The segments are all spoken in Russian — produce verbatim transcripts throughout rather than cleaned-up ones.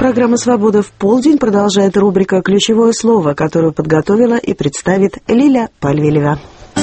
программы «Свобода в полдень» продолжает рубрика «Ключевое слово», которую подготовила и представит Лиля Пальвилева.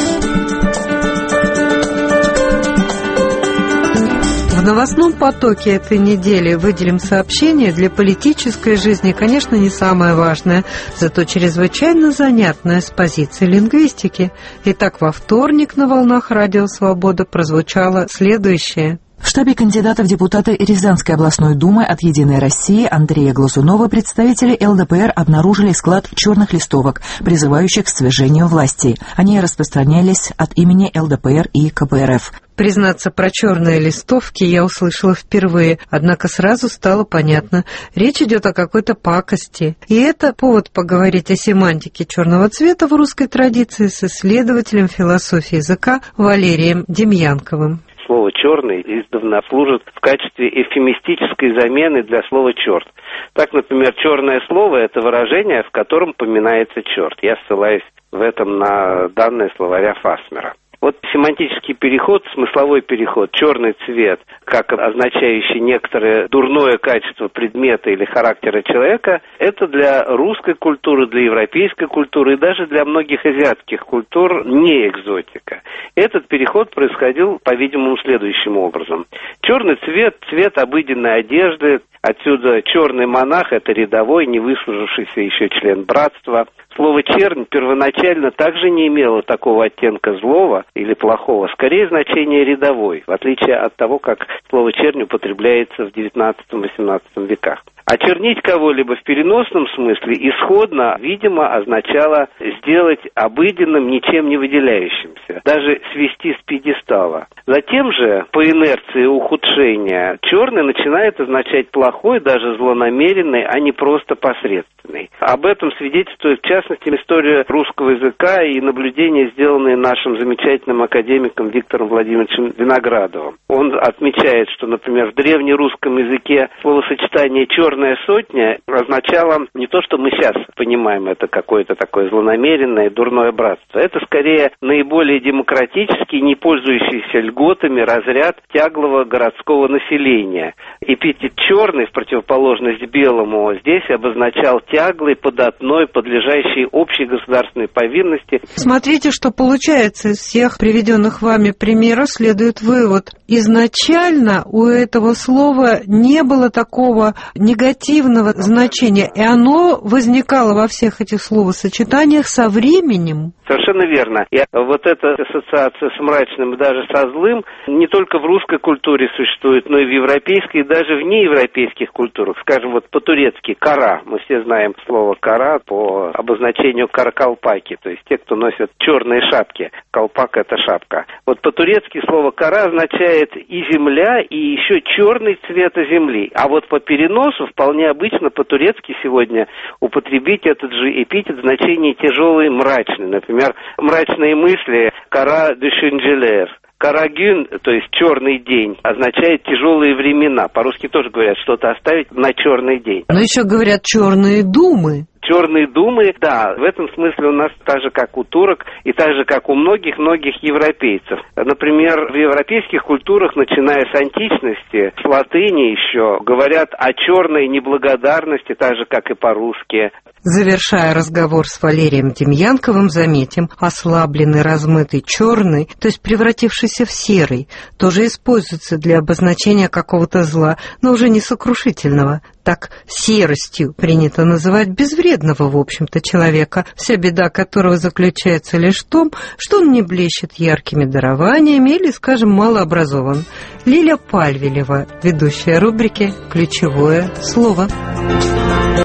В новостном потоке этой недели выделим сообщение для политической жизни, конечно, не самое важное, зато чрезвычайно занятное с позиции лингвистики. Итак, во вторник на волнах Радио Свобода прозвучало следующее. В штабе кандидата в депутаты Рязанской областной думы от «Единой России» Андрея Глазунова представители эл дэ пэ эр обнаружили склад черных листовок, призывающих к свержению власти. Они распространялись от имени эл дэ пэ эр и ка пэ эр эф. Признаться, про черные листовки я услышала впервые, однако сразу стало понятно, речь идет о какой-то пакости. И это повод поговорить о семантике черного цвета в русской традиции с исследователем философии языка Валерием Демьянковым. Слово «черный» издавна служит в качестве эвфемистической замены для слова «черт». Так, например, «черное слово» — это выражение, в котором поминается черт. Я ссылаюсь в этом на данные словаря Фасмера. Вот семантический переход, смысловой переход, черный цвет, как означающий некоторое дурное качество предмета или характера человека, это для русской культуры, для европейской культуры и даже для многих азиатских культур не экзотика. Этот переход происходил, по-видимому, следующим образом. Черный цвет, цвет обыденной одежды, отсюда черный монах – это рядовой, не выслужившийся еще член братства. Слово «чернь» первоначально также не имело такого оттенка злого или плохого, скорее значение рядовой, в отличие от того, как слово «чернь» употребляется в девятнадцатом-восемнадцатом веках. Очернить кого-либо в переносном смысле исходно, видимо, означало сделать обыденным, ничем не выделяющимся, даже свести с пьедестала. Затем же, по инерции ухудшения, черный начинает означать плохой, даже злонамеренный, а не просто посредственный. Об этом свидетельствует, в частности, история русского языка и наблюдения, сделанные нашим замечательным академиком Виктором Владимировичем Виноградовым. Он отмечает, что, например, в древнерусском языке словосочетание «черная сотня» означало не то, что мы сейчас понимаем, это какое-то такое злонамеренное дурное братство. Это скорее наиболее демократический, не пользующийся льготами разряд тяглого городского населения. Эпитет «черный» в противоположность белому здесь обозначал тяглый, податной, подлежащий общей государственной повинности. Смотрите, что получается из всех приведенных вами примеров, следует вывод. Изначально у этого слова не было такого негативного значения, и оно возникало во всех этих словосочетаниях со временем. Совершенно верно. И вот эта ассоциация с мрачным и даже со злым не только в русской культуре существует, но и в европейской, и даже в неевропейских культурах. Скажем, вот по-турецки «кара». Мы все знаем слово «кара» по обозначению «каракалпаки», то есть те, кто носят черные шапки. Колпак – это шапка. Вот по-турецки слово «кара» означает и земля, и еще черный цвета земли. А вот по переносу вполне обычно по-турецки сегодня употребить этот же эпитет в значении тяжелый, мрачный. Например, мрачные мысли «кара душинджелер». Карагюн, то есть черный день, означает тяжелые времена. По-русски тоже говорят, что-то оставить на черный день. Но еще говорят черные думы. Черные думы, да, в этом смысле у нас так же, как у турок, и так же, как у многих-многих европейцев. Например, в европейских культурах, начиная с античности, с латыни еще, говорят о черной неблагодарности, так же, как и по-русски. Завершая разговор с Валерием Демьянковым, заметим, ослабленный, размытый, черный, то есть превратившийся в серый, тоже используется для обозначения какого-то зла, но уже не сокрушительного. Так серостью принято называть безвредного, в общем-то, человека, вся беда которого заключается лишь в том, что он не блещет яркими дарованиями или, скажем, малообразован. Лиля Пальвилева, ведущая рубрики «Ключевое слово».